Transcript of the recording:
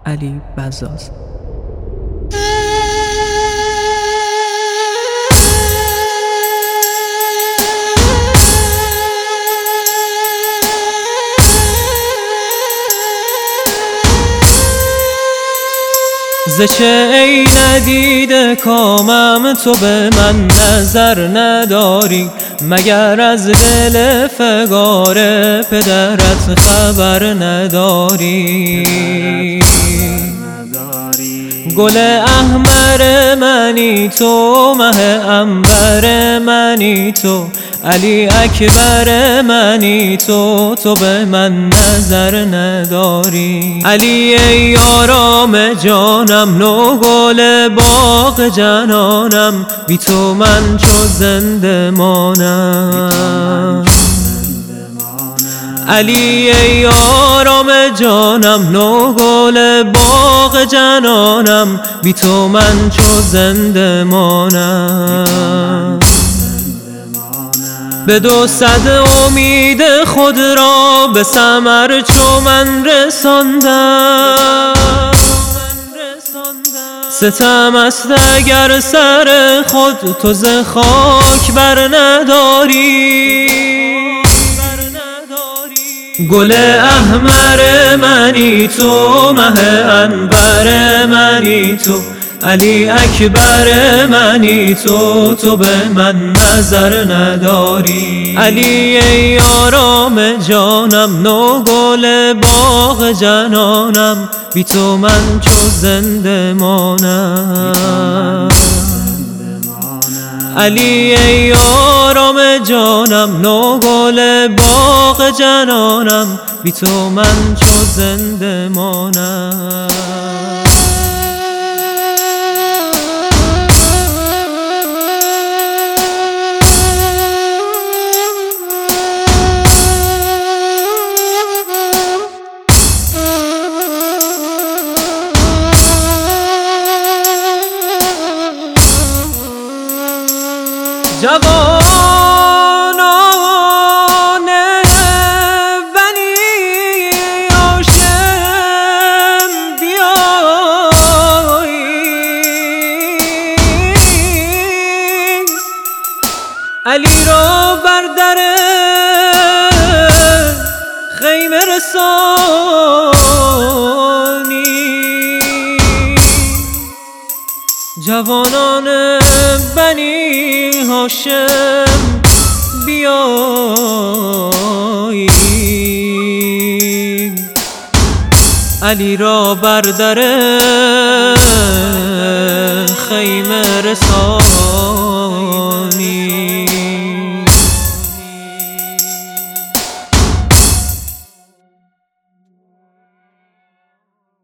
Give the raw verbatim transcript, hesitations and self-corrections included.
علی بزاز. ز چه ای ندیده کامم تو به من نظر نداری، مگر از دل فگار پدرت خبر نداری؟ گل احمر منی تو، مه عنبر منی تو، علی اکبر منی تو، تو به من نظر نداری. علی ای آرام جانم، نو گل باغ جنانم، بی تو من چو زنده مانم. علی ای آرام جانم، نو گل باغ جنانم، بی تو من چو زنده مانم. به دو صد امید خود را به ثمر چو من رساندم. ستم است اگر سر خود تو ز خاک بر نداری. گل احمر منی تو، مه عنبر منی تو، علی اکبر منی تو، تو به من نظر نداری. علی ای آرام جانم، نو گل باغ جنانم، بی تو من چو زنده مانم. علی ای آرام جانم، نو گل باغ جنانم، بی تو من چو زنده مانم. جوانان بنی هاشم بیایید، علی را بر در خیمه رسانید. جوانان بنی هاشم بیایید، علی را بر در خیمه رسانید.